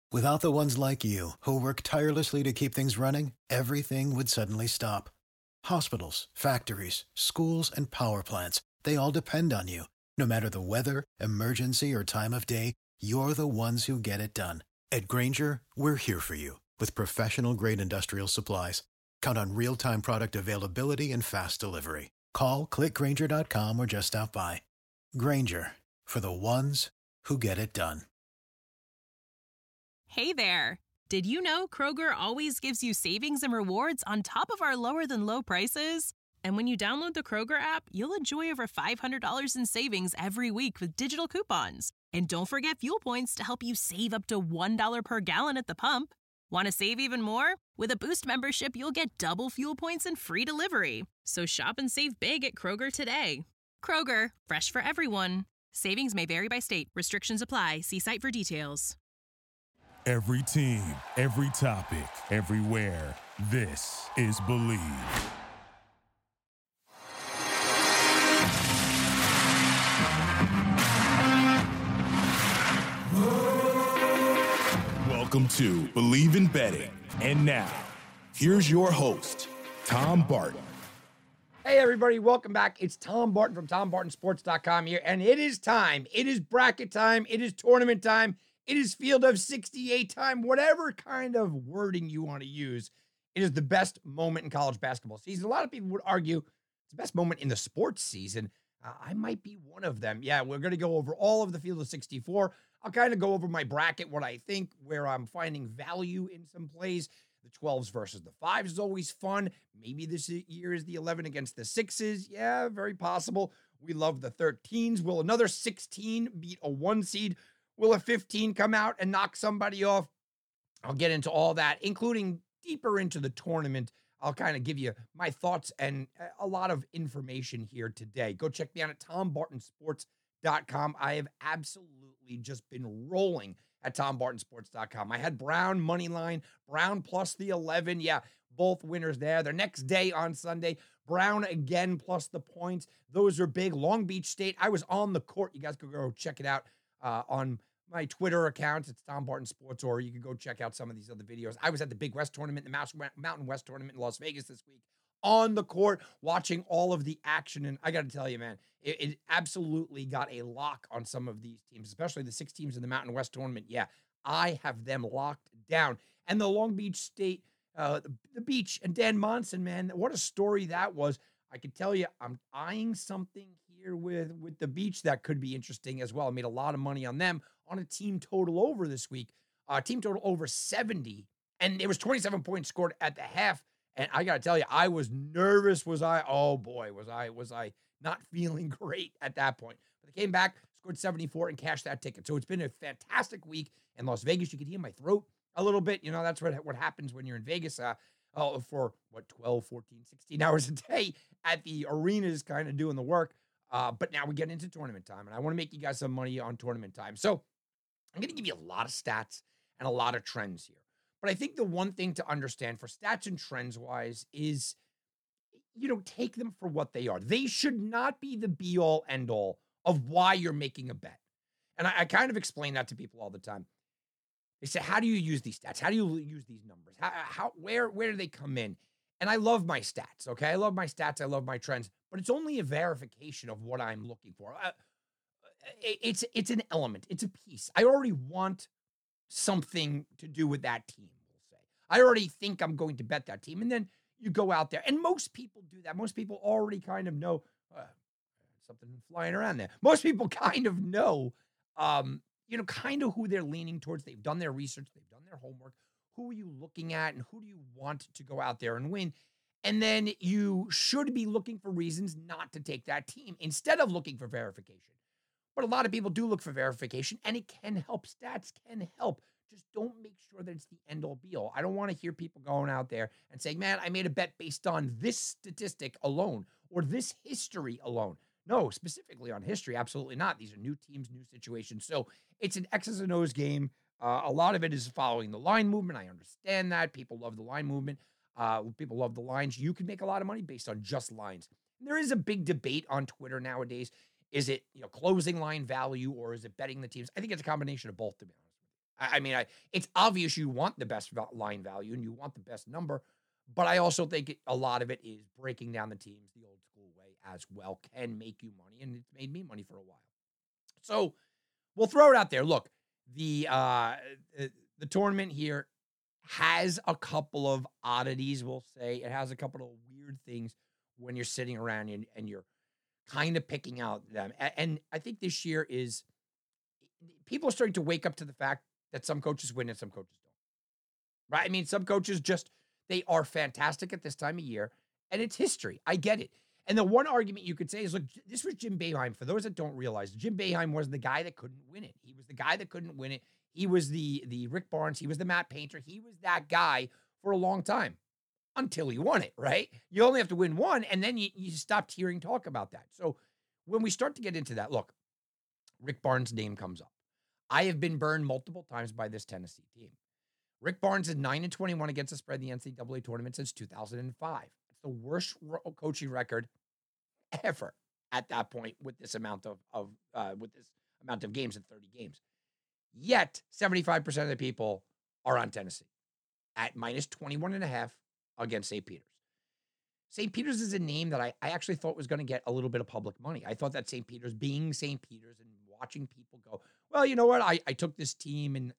Without the ones like you, who work tirelessly to keep things running, everything would suddenly stop. Hospitals, factories, schools, and power plants, they all depend on you. No matter the weather, emergency, or time of day, you're the ones who get it done. At Grainger, we're here for you with professional-grade industrial supplies. Count on real-time product availability and fast delivery. Call, clickgrainger.com, or just stop by. Grainger, for the ones who get it done. Hey there! Did you know Kroger always gives you savings and rewards on top of our lower-than-low prices? And when you download the Kroger app, you'll enjoy over $500 in savings every week with digital coupons. And don't forget fuel points to help you save up to $1 per gallon at the pump. Want to save even more? With a Boost membership, you'll get double fuel points and free delivery. So shop and save big at Kroger today. Kroger, fresh for everyone. Savings may vary by state. Restrictions apply. See site for details. Every team, every topic, everywhere. This is Believe. Welcome to Believe in Betting. And now, here's your host, Tom Barton. Hey, everybody. Welcome back. It's Tom Barton from TomBartonSports.com here, and it is time. It is bracket time. It is tournament time. It is Field of 68 time, whatever kind of wording you want to use. It is the best moment in college basketball season. A lot of people would argue it's the best moment in the sports season. I might be one of them. Yeah, we're going to go over all of the Field of 64. I'll kind of go over my bracket, what I think, where I'm finding value in some plays. The 12s versus the 5s is always fun. Maybe this year is the 11 against the 6s. Yeah, very possible. We love the 13s. Will another 16 beat a 1 seed? Will a 15 come out and knock somebody off? I'll get into all that, including deeper into the tournament. I'll kind of give you my thoughts and a lot of information here today. Go check me out at TomBartonSports.com. I have absolutely just been rolling at TomBartonSports.com. I had Brown money line, Brown plus the 11. Yeah, both winners there. The next day on Sunday, Brown again plus the points. Those are big. Long Beach State. I was on the court. You guys could go check it out on my Twitter account. It's Tom Barton Sports, or you can go check out some of these other videos. I was at the Big West tournament, the Mountain West tournament in Las Vegas this week, on the court, watching all of the action. And I got to tell you, man, it absolutely got a lock on some of these teams, especially the 6 teams in the Mountain West tournament. Yeah, I have them locked down. And the Long Beach State, the Beach and Dan Monson, man, what a story that was. I can tell you, I'm eyeing something here with the Beach that could be interesting as well. I made a lot of money on them on a team total over this week. Team total over 70. And there was 27 points scored at the half. And I got to tell you, I was nervous. Was I? Oh, boy, was I not feeling great at that point. But they came back, scored 74, and cashed that ticket. So it's been a fantastic week in Las Vegas. You can hear my throat a little bit. You know, that's what happens when you're in Vegas for, 12, 14, 16 hours a day at the arenas kind of doing the work. But now we get into tournament time, and I want to make you guys some money on tournament time. So I'm going to give you a lot of stats and a lot of trends here. But I think the one thing to understand for stats and trends wise is, take them for what they are. They should not be the be all end all of why you're making a bet. And I kind of explain that to people all the time. They say, how do you use these stats? How do you use these numbers? Where do they come in? And I love my stats, okay? I love my stats. I love my trends, but it's only a verification of what I'm looking for. It's an element. It's a piece. I already want something to do with that team, we'll say. I already think I'm going to bet that team. And then you go out there, and most people do that. Most people already kind of know something flying around there. Most people kind of know, kind of who they're leaning towards. They've done their research. They've done their homework. Who are you looking at, and who do you want to go out there and win? And then you should be looking for reasons not to take that team instead of looking for verification. But a lot of people do look for verification, and it can help. Stats can help. Just don't make sure that it's the end-all, be-all. I don't want to hear people going out there and saying, man, I made a bet based on this statistic alone or this history alone. No, specifically on history, absolutely not. These are new teams, new situations. So it's an X's and O's game. A lot of it is following the line movement. I understand that. People love the line movement. People love the lines. You can make a lot of money based on just lines. There is a big debate on Twitter nowadays. Is it, closing line value, or is it betting the teams? I think it's a combination of both, to be honest with It's obvious you want the best line value and you want the best number, but I also think a lot of it is breaking down the teams the old school way as well can make you money, and it's made me money for a while. So we'll throw it out there. Look, the tournament here has a couple of oddities, we'll say. It has a couple of weird things when you're sitting around and you're kind of picking out them. And I think this year is people are starting to wake up to the fact that some coaches win and some coaches don't. Right? I mean, some coaches they are fantastic at this time of year, and it's history. I get it. And the one argument you could say is, look, this was Jim Boeheim. For those that don't realize, Jim Boeheim was the guy that couldn't win it. He was the guy that couldn't win it. He was the Rick Barnes. He was the Matt Painter. He was that guy for a long time until he won it, right? You only have to win one, and then you stopped hearing talk about that. So when we start to get into that, look, Rick Barnes' name comes up. I have been burned multiple times by this Tennessee team. Rick Barnes is 9-21 against the spread in the NCAA tournament since 2005. It's the worst coaching record ever at that point with this amount of games in 30 games. Yet 75% of the people are on Tennessee at minus 21.5 against St. Peter's. St. Peter's is a name that I actually thought was going to get a little bit of public money. I thought that St. Peter's, being St. Peter's and watching people go, well, you know what? I took this team and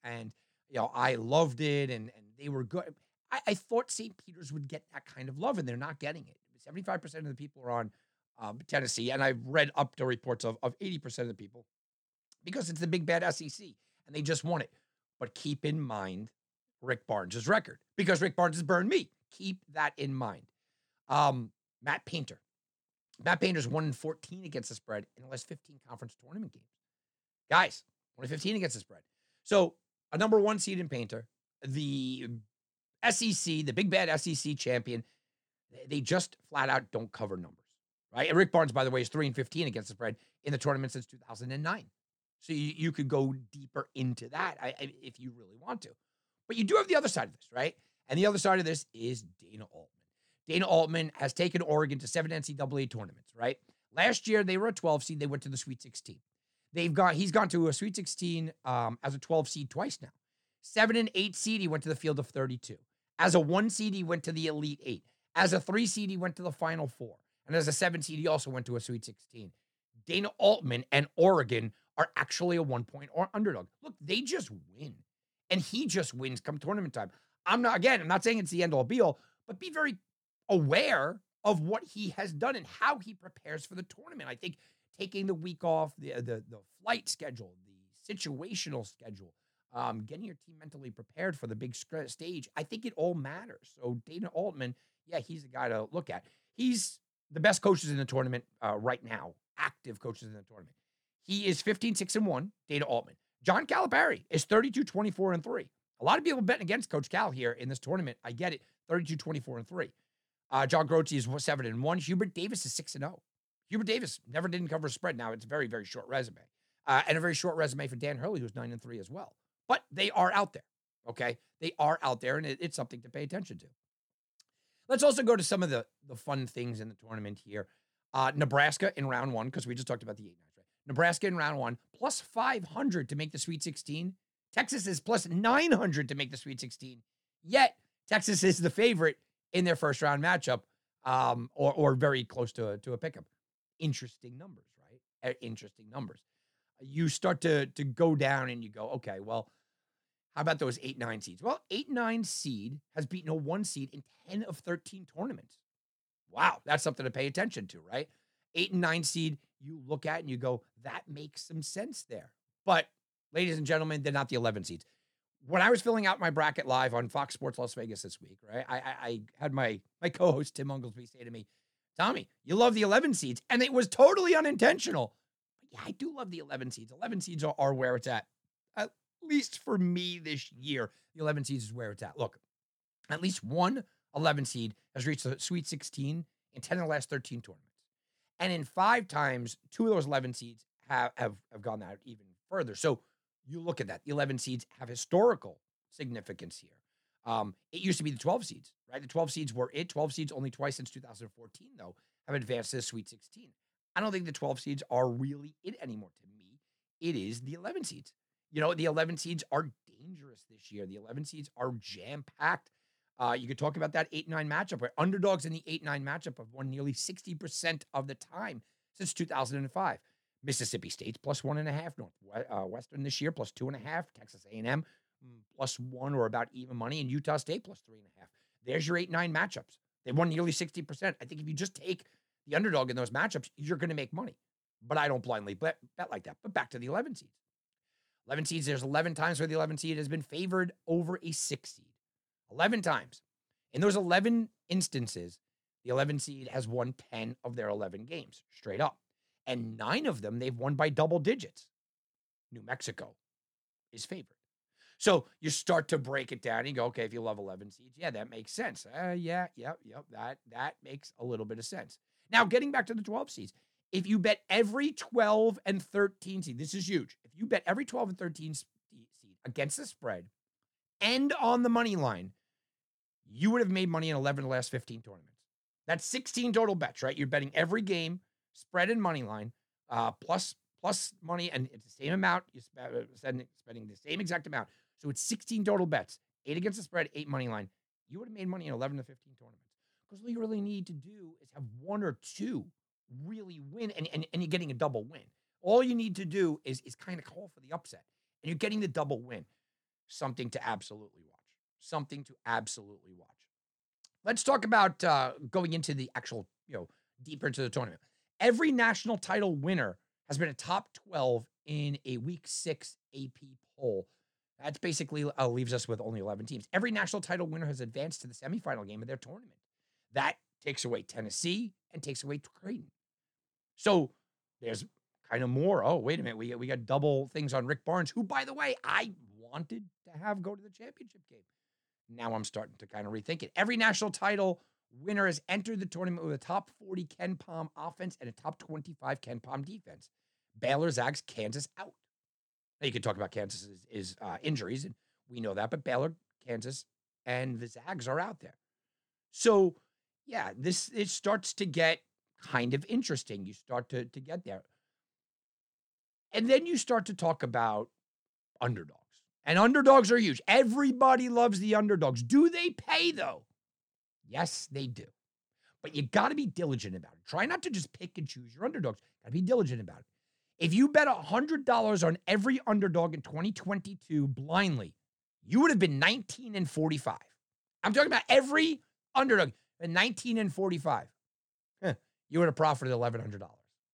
I loved it and they were good. I thought St. Peter's would get that kind of love, and they're not getting it. 75% of the people are on Tennessee, and I've read up to reports of 80% of the people, because it's the big bad SEC, and they just won it. But keep in mind Rick Barnes' record, because Rick Barnes has burned me. Keep that in mind. Matt Painter. Matt Painter's 1-14 against the spread in the last 15 conference tournament games. Guys, 1-15 against the spread. So a number one seed in Painter, the SEC, the big bad SEC champion, they just flat out don't cover numbers, right? And Rick Barnes, by the way, is 3-15 against the spread in the tournament since 2009. So you could go deeper into that if you really want to. But you do have the other side of this, right? And the other side of this is Dana Altman. Dana Altman has taken Oregon to 7 NCAA tournaments, right? Last year, they were a 12 seed. They went to the Sweet 16. He's gone to a Sweet 16 as a 12 seed twice now. 7 and 8 seed, he went to the Field of 32. As a 1 seed, he went to the Elite 8. As a 3 seed, he went to the Final Four. And as a 7 seed, he also went to a Sweet 16. Dana Altman and Oregon are actually a 1-point underdog. Look, they just win. And he just wins come tournament time. I'm not saying it's the end all be all, but be very aware of what he has done and how he prepares for the tournament. I think taking the week off, the flight schedule, the situational schedule, getting your team mentally prepared for the big stage, I think it all matters. So Dana Altman, yeah, he's the guy to look at. He's the best coaches in the tournament right now, active coaches in the tournament. He is 15-6-1, Dana Altman. John Calipari is 32-24-3. A lot of people betting against Coach Cal here in this tournament. I get it, 32-24-3. John Grotzi is 7-1. Hubert Davis is 6-0. Hubert Davis never didn't cover a spread. Now it's a very, very short resume. And a very short resume for Dan Hurley, who's 9-3 as well. But they are out there, okay? They are out there, and it's something to pay attention to. Let's also go to some of the fun things in the tournament here. Nebraska in round 1, because we just talked about the 8 9s, right? Nebraska in round 1, plus 500 to make the Sweet 16. Texas is plus 900 to make the Sweet 16. Yet, Texas is the favorite in their first round matchup, or very close to a pickup. Interesting numbers, right? Interesting numbers. You start to go down and you go, okay, well, how about those 8 9 seeds? Well, 8 9 seed has beaten a 1 seed in 10 of 13 tournaments. Wow, that's something to pay attention to, right? 8 and 9 seed, you look at and you go, that makes some sense there. But, ladies and gentlemen, they're not the 11 seeds. When I was filling out my bracket live on Fox Sports Las Vegas this week, right, I had my co-host Tim Unglesby say to me, Tommy, you love the 11 seeds. And it was totally unintentional. But yeah, I do love the 11 seeds. 11 seeds are where it's at least for me this year. The 11 seeds is where it's at. Look, at least one 11 seed has reached the Sweet 16 in 10 of the last 13 tournaments. And in 5 times, 2 of those 11 seeds have gone out even further. So you look at that. The 11 seeds have historical significance here. It used to be the 12 seeds, right? The 12 seeds were it. 12 seeds only twice since 2014, though, have advanced to the Sweet 16. I don't think the 12 seeds are really it anymore. To me, it is the 11 seeds. You know, the 11 seeds are dangerous this year. The 11 seeds are jam-packed. You could talk about that 8-9 matchup where underdogs in the 8-9 matchup have won nearly 60% of the time since 2005. Mississippi State's plus 1.5, Northwestern this year plus 2.5, Texas A&M plus 1 or about even money, and Utah State plus 3.5. There's your 8-9 matchups. They won nearly 60%. I think if you just take the underdog in those matchups, you're going to make money. But I don't blindly bet like that. But back to the 11 seeds. 11 seeds, there's 11 times where the 11 seed has been favored over a 6 seed. 11 times. In those 11 instances, the 11 seed has won 10 of their 11 games straight up. And 9 of them, they've won by double digits. New Mexico is favored. So you start to break it down and you go, okay, if you love 11 seeds, yeah, that makes sense. That makes a little bit of sense. Now, getting back to the 12 seeds, if you bet every 12 and 13 seed, this is huge. If you bet every 12 and 13 seed against the spread and on the money line, you would have made money in 11 of the last 15 tournaments. That's 16 total bets, right? You're betting every game, spread and money line, plus money, and it's the same amount. You're spending the same exact amount. So it's 16 total bets, 8 against the spread, 8 money line. You would have made money in 11 to 15 tournaments. Because all you really need to do is have 1 or 2 really win, and you're getting a double win. All you need to do is kind of call for the upset, and you're getting the double win. Something to absolutely watch. Something to absolutely watch. Let's talk about going into the actual, deeper into the tournament. Every national title winner has been a top 12 in a week 6 AP poll. That's basically leaves us with only 11 teams. Every national title winner has advanced to the semifinal game of their tournament. That takes away Tennessee and takes away Creighton. So there's kind of more. Oh, wait a minute. We got double things on Rick Barnes, who, by the way, I wanted to have go to the championship game. Now I'm starting to kind of rethink it. Every national title winner has entered the tournament with a top 40 Ken Pom offense and a top 25 Ken Pom defense. Baylor, Zags, Kansas out. Now you could talk about Kansas' injuries, and we know that, but Baylor, Kansas, and the Zags are out there. So, yeah, it starts to get kind of interesting. You start to get there. And then you start to talk about underdogs. And underdogs are huge. Everybody loves the underdogs. Do they pay, though? Yes, they do. But you got to be diligent about it. Try not to just pick and choose your underdogs. Got to be diligent about it. If you bet $100 on every underdog in 2022 blindly, you would have been 19-45. I'm talking about every underdog, 19-45. You would have profited $1,100.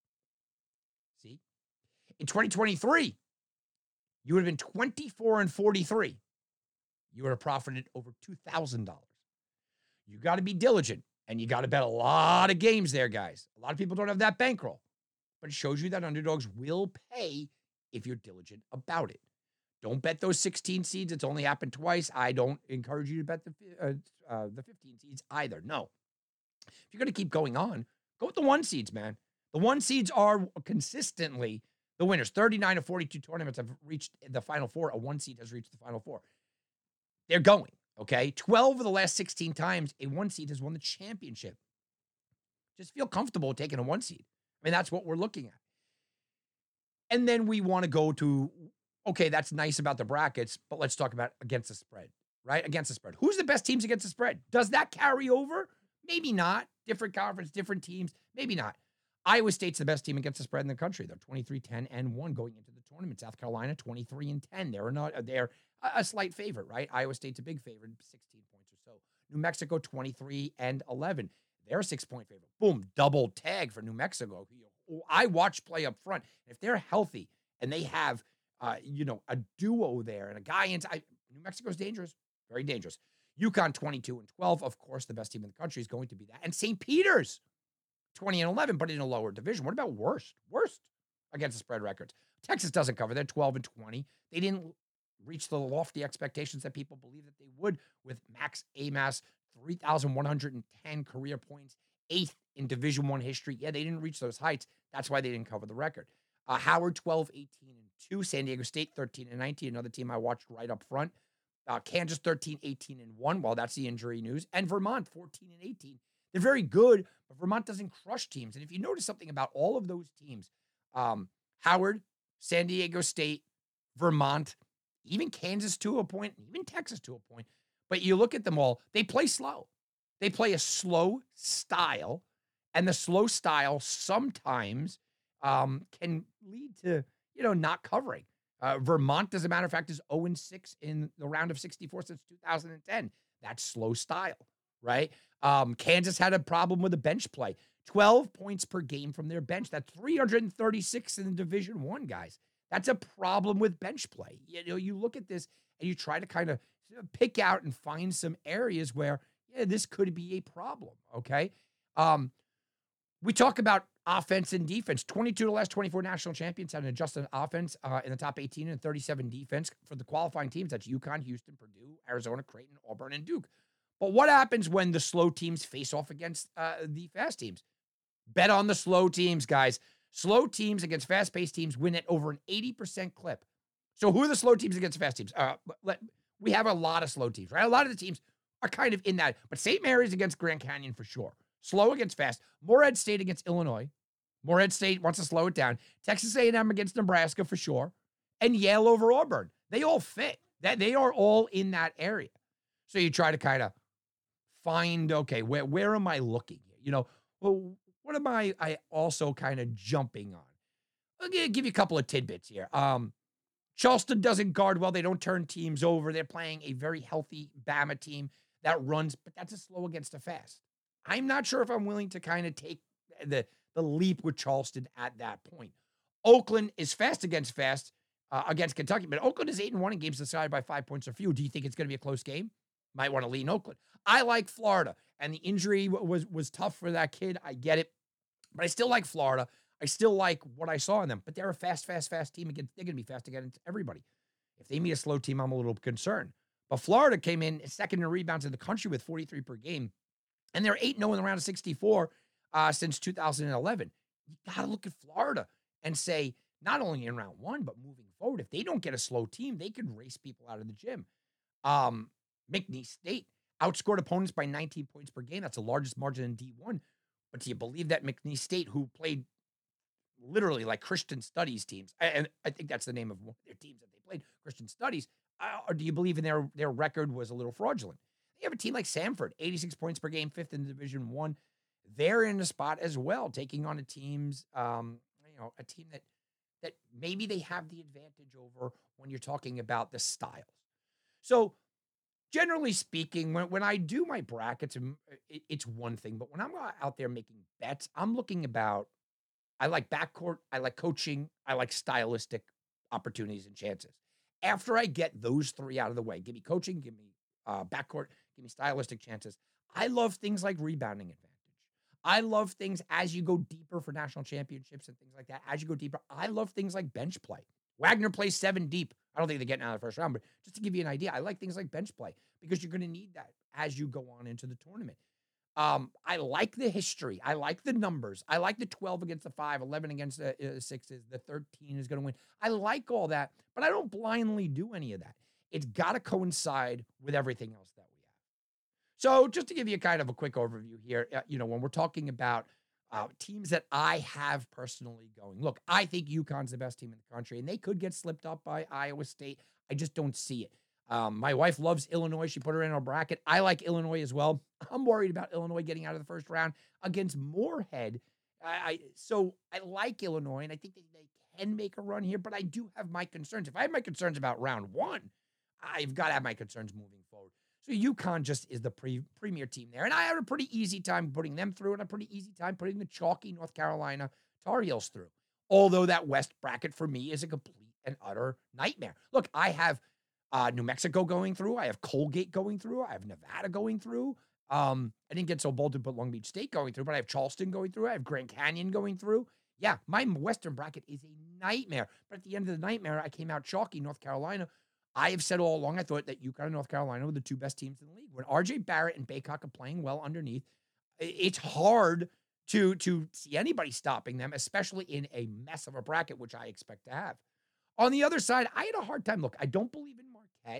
See? In 2023, you would have been 24-43. You would have profited over $2,000. You got to be diligent, and you got to bet a lot of games there, guys. A lot of people don't have that bankroll, but it shows you that underdogs will pay if you're diligent about it. Don't bet those 16 seeds. It's only happened twice. I don't encourage you to bet the 15 seeds either. No. If you're going to keep going on, go with the 1 seeds, man. The 1 seeds are consistently the winners. 39 of 42 tournaments have reached the Final Four. A 1 seed has reached the Final Four. They're going, okay? 12 of the last 16 times, a 1 seed has won the championship. Just feel comfortable taking a 1 seed. I mean, that's what we're looking at. And then we want to go to, okay, that's nice about the brackets, but let's talk about against the spread, right? Against the spread. Who's the best teams against the spread? Does that carry over? Maybe not. Different conference, different teams. Maybe not. Iowa State's the best team against the spread in the country. They're 23-10-1 going into the tournament. South Carolina, 23-10. They're a slight favorite, right? Iowa State's a big favorite, 16 points or so. New Mexico, 23-11. They're a 6-point favorite. Boom, double tag for New Mexico. I watch play up front. If they're healthy and they have, a duo there and a guy inside, New Mexico's dangerous, very dangerous. UConn, 22-12. Of course, the best team in the country is going to be that. And St. Peter's, 20-11, but in a lower division. What about worst against the spread records? Texas doesn't cover. They're 12-20. They didn't reach the lofty expectations that people believe that they would with Max Amass, 3,110 career points, 8th in Division I history. Yeah, they didn't reach those heights. That's why they didn't cover the record. Howard, 12-18-2. San Diego State, 13-19. Another team I watched right up front. Kansas, 13-18-1. Well, that's the injury news. And Vermont, 14-18. They're very good, but Vermont doesn't crush teams. And if you notice something about all of those teams, Howard, San Diego State, Vermont, even Kansas to a point, even Texas to a point. But you look at them all, they play slow. They play a slow style, and the slow style sometimes can lead to, not covering. Vermont, as a matter of fact, is 0-6 in the round of 64 since 2010. That's slow style, right? Kansas had a problem with the bench play. 12 points per game from their bench. That's 336 in the Division I, guys. That's a problem with bench play. You look at this and you try to kind of pick out and find some areas where, this could be a problem, okay? We talk about offense and defense. 22 of the last 24 national champions had an adjusted offense in the top 18 and 37 defense. For the qualifying teams, that's UConn, Houston, Purdue, Arizona, Creighton, Auburn, and Duke. But what happens when the slow teams face off against the fast teams? Bet on the slow teams, guys. Slow teams against fast-paced teams win at over an 80% clip. So who are the slow teams against fast teams? We have a lot of slow teams, right? A lot of the teams are kind of in that. But St. Mary's against Grand Canyon for sure. Slow against fast. Morehead State against Illinois. Morehead State wants to slow it down. Texas A&M against Nebraska for sure. And Yale over Auburn. They all fit. They are all in that area. So you try to kind of find, okay, where am I looking? Well, what am I also kind of jumping on? I'll give you a couple of tidbits here. Charleston doesn't guard well. They don't turn teams over. They're playing a very healthy Bama team that runs, but that's a slow against a fast. I'm not sure if I'm willing to kind of take the leap with Charleston at that point. Oakland is fast against Kentucky, but Oakland is 8-1 in games decided by 5 points or fewer. Do you think it's going to be a close game? Might want to lean Oakland. I like Florida, and the injury was tough for that kid. I get it, but I still like Florida. I still like what I saw in them, but they're a fast team. Again, they're going to be fast against everybody. If they meet a slow team, I'm a little concerned. But Florida came in second in rebounds in the country with 43 per game, and they're 8-0 in the round of 64 since 2011. You got to look at Florida and say, not only in round one, but moving forward, if they don't get a slow team, they could race people out of the gym. McNeese State outscored opponents by 19 points per game. That's the largest margin in D1. But do you believe that McNeese State, who played literally like Christian Studies teams, and I think that's the name of one of their teams that they played, Christian Studies, or do you believe in their record was a little fraudulent? They have a team like Samford, 86 points per game, fifth in Division I. They're in a spot as well, taking on a team that maybe they have the advantage over when you're talking about the styles. So generally speaking, when I do my brackets, it's one thing. But when I'm out there making bets, I'm looking about, I like backcourt, I like coaching, I like stylistic opportunities and chances. After I get those three out of the way, give me coaching, give me backcourt, give me stylistic chances. I love things like rebounding advantage. I love things as you go deeper for national championships and things like that. As you go deeper, I love things like bench play. Wagner plays 7 deep. I don't think they're getting out of the first round, but just to give you an idea, I like things like bench play because you're going to need that as you go on into the tournament. I like the history. I like the numbers. I like the 12 against the 5, 11 against the 6s, the 13 is going to win. I like all that, but I don't blindly do any of that. It's got to coincide with everything else that we have. So just to give you kind of a quick overview here, when we're talking about teams that I have personally going, look, I think UConn's the best team in the country, and they could get slipped up by Iowa State. I just don't see it. My wife loves Illinois. She put her in our bracket. I like Illinois as well. I'm worried about Illinois getting out of the first round against Moorhead. So I like Illinois, and I think they can make a run here, but I do have my concerns. If I have my concerns about round one, I've got to have my concerns moving forward. So UConn just is the premier team there. And I had a pretty easy time putting them through and a pretty easy time putting the chalky North Carolina Tar Heels through. Although that West bracket for me is a complete and utter nightmare. Look, I have New Mexico going through. I have Colgate going through. I have Nevada going through. I didn't get so bold to put Long Beach State going through, but I have Charleston going through. I have Grand Canyon going through. Yeah, my Western bracket is a nightmare. But at the end of the nightmare, I came out chalky North Carolina. I have said all along, I thought that UConn and North Carolina were the two best teams in the league. When RJ Barrett and Baycock are playing well underneath, it's hard to see anybody stopping them, especially in a mess of a bracket, which I expect to have. On the other side, I had a hard time. Look, I don't believe in Marquette.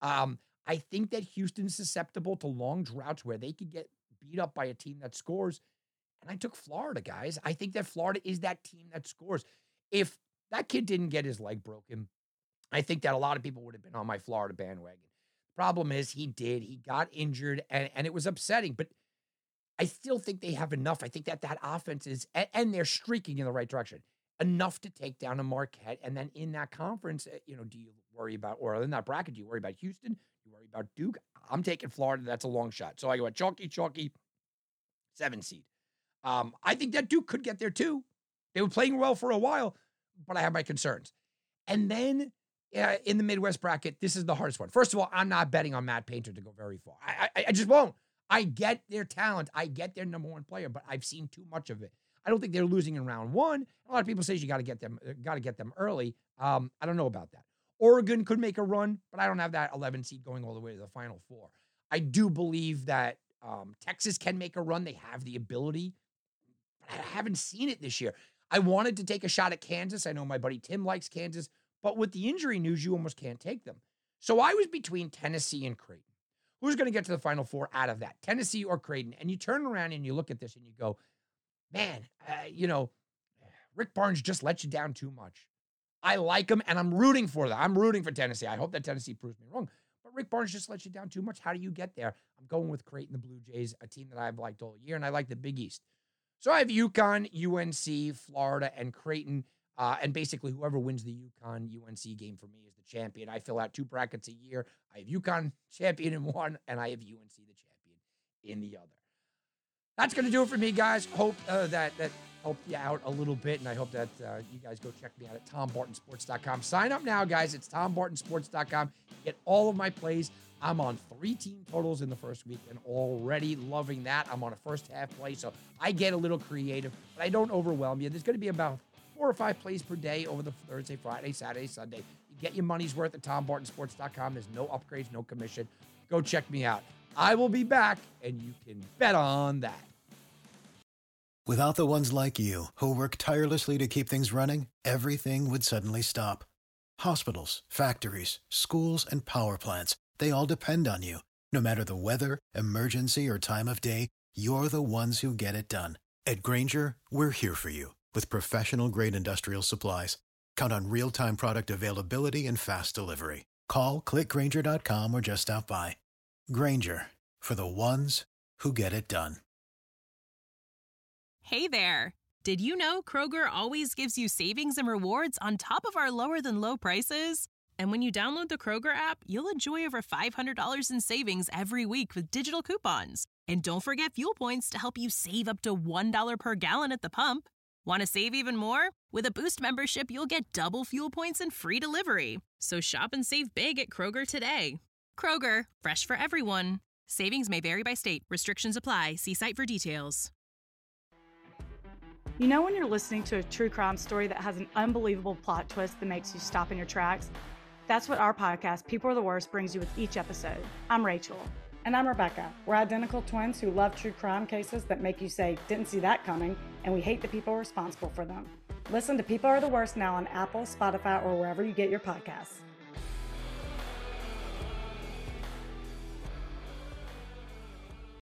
I think that Houston's susceptible to long droughts where they could get beat up by a team that scores. And I took Florida, guys. I think that Florida is that team that scores. If that kid didn't get his leg broken, I think that a lot of people would have been on my Florida bandwagon. Problem is, he got injured, and it was upsetting, but I still think they have enough. I think that offense is, and they're streaking in the right direction, enough to take down a Marquette. And then in that conference, do you worry about, or in that bracket, do you worry about Houston? Do you worry about Duke? I'm taking Florida. That's a long shot. So I go at chalky, 7 seed. I think that Duke could get there too. They were playing well for a while, but I have my concerns. And then in the Midwest bracket, this is the hardest one. First of all, I'm not betting on Matt Painter to go very far. I just won't. I get their talent. I get their number one player, but I've seen too much of it. I don't think they're losing in round one. A lot of people say you got to get them early. I don't know about that. Oregon could make a run, but I don't have that 11 seed going all the way to the Final Four. I do believe that Texas can make a run. They have the ability, but I haven't seen it this year. I wanted to take a shot at Kansas. I know my buddy Tim likes Kansas, but with the injury news, you almost can't take them. So I was between Tennessee and Creighton. Who's going to get to the Final Four out of that, Tennessee or Creighton? And you turn around and you look at this and you go, man, Rick Barnes just let you down too much. I like him, and I'm rooting for them. I'm rooting for Tennessee. I hope that Tennessee proves me wrong. But Rick Barnes just let you down too much. How do you get there? I'm going with Creighton, the Blue Jays, a team that I've liked all year, and I like the Big East. So I have UConn, UNC, Florida, and Creighton. And basically, whoever wins the UConn-UNC game for me is the champion. I fill out 2 brackets a year. I have UConn champion in one, and I have UNC the champion in the other. That's going to do it for me, guys. Hope that helped you out a little bit, and I hope that you guys go check me out at TomBartonSports.com. Sign up now, guys. It's TomBartonSports.com. Get all of my plays. I'm on 3 team totals in the first week and already loving that. I'm on a first half play, so I get a little creative, but I don't overwhelm you. There's going to be about 4 or 5 plays per day over the Thursday, Friday, Saturday, Sunday. You get your money's worth at TomBartonSports.com. There's no upgrades, no commission. Go check me out. I will be back, and you can bet on that. Without the ones like you, who work tirelessly to keep things running, everything would suddenly stop. Hospitals, factories, schools, and power plants, they all depend on you. No matter the weather, emergency, or time of day, you're the ones who get it done. At Grainger, we're here for you with professional-grade industrial supplies. Count on real-time product availability and fast delivery. Call, clickgrainger.com, or just stop by. Grainger, for the ones who get it done. Hey there. Did you know Kroger always gives you savings and rewards on top of our lower-than-low prices? And when you download the Kroger app, you'll enjoy over $500 in savings every week with digital coupons. And don't forget fuel points to help you save up to $1 per gallon at the pump. Want to save even more? With a Boost membership, you'll get double fuel points and free delivery. So shop and save big at Kroger today. Kroger, fresh for everyone. Savings may vary by state. Restrictions apply. See site for details. You know when you're listening to a true crime story that has an unbelievable plot twist that makes you stop in your tracks? That's what our podcast, People Are the Worst, brings you with each episode. I'm Rachel. And I'm Rebecca. We're identical twins who love true crime cases that make you say, didn't see that coming, and we hate the people responsible for them. Listen to People Are the Worst now on Apple, Spotify, or wherever you get your podcasts.